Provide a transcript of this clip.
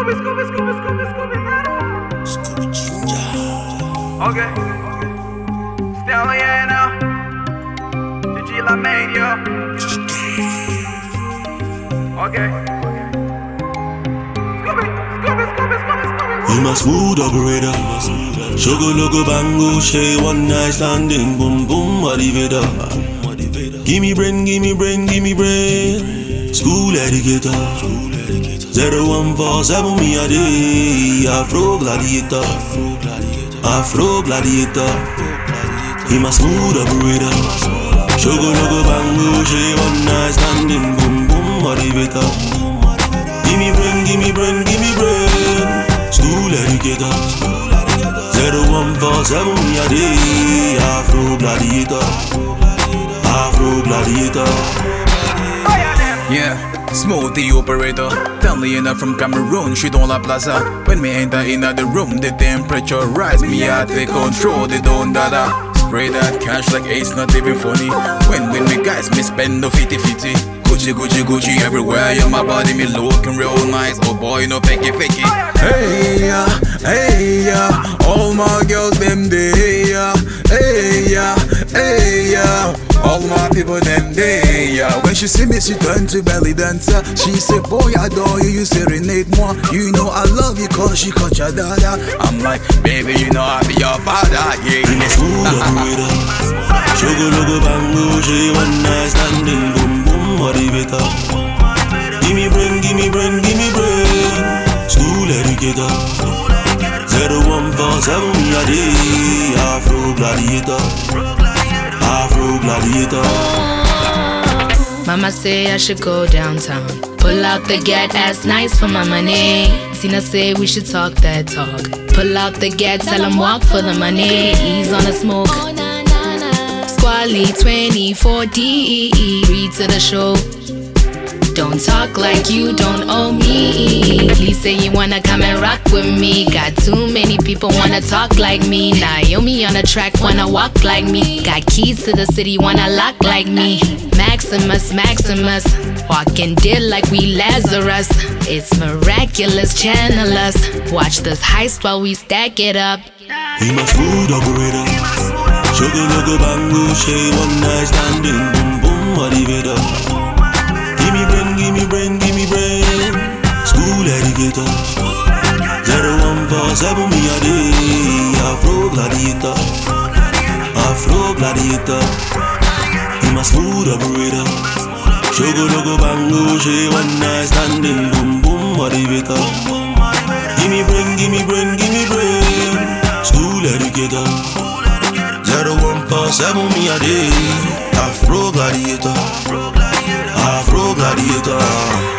Scooby Ginger. Okay. Still yeah now. Gila Medio. Okay. I'm a smooth operator. Sugar logo bango, shay one night standing, boom boom, motivator. Gimme brain, gimme brain, gimme brain. School educator. 0147 me a day. Afro gladiator. Afro gladiator. I'm a smooth operator. Sugar logo bango, shay one night standing, boom boom, motivator. Gimme brain, gimme brain, gimme brain. School educator. 0147 me a day. Afro gladiator. Afro gladiator. Yeah, smooth the operator. Family enough from Cameroon, she don't la plaza. When me enter in the room, the temperature rise. Me at the control, they don't dada. Spray that cash like it's not even funny. When we guys, me spend no 50-50. Gucci everywhere, yeah, my body me looking real nice. Oh boy, no fakey. Hey yeah, all my girls them day, yeah. Hey yeah, all my people them day, yeah. When she see me, she turn to belly dancer. She say, boy, I adore you, you serenade more. You know I love you cause she caught your dada. I'm like, baby, you know I be your father, yeah. I'm a smooth operator. Sugar logo bango, she one night standing, boom boom, motivator. Gimme brain, gimme brain, gimme brain. School educator. 0147 me a day. Afro gladiator. Afro gladiator. Mama say I should go downtown. Pull out the gat, ass nice for my money. Tina say we should talk that talk. Pull out the gat, tell him walk for the money. Ease on the smoke. Squally 2040. Read to the show. Don't talk like you don't owe me. Please say you wanna come and rock with me. Got too many people wanna talk like me. Naomi on the track wanna walk like me. Got keys to the city wanna lock like me. Maximus, walking dead like we Lazarus. It's miraculous, channel us. Watch this heist while we stack it up. I'm a smooth operator. Sugar logo bango, shay one night standing, boom boom, motivator. Gimme brain, gimme brain, gimme brain. School educator. 0147 me a day. Afro gladiator. Afro gladiator. I'm a smooth operator. Sugar logo bango, she one night standing, boom boom, motivator. Gimme brain, gimme brain, gimme brain. School educator. 0147 me a day. Afro gladiator. Afro gladiator.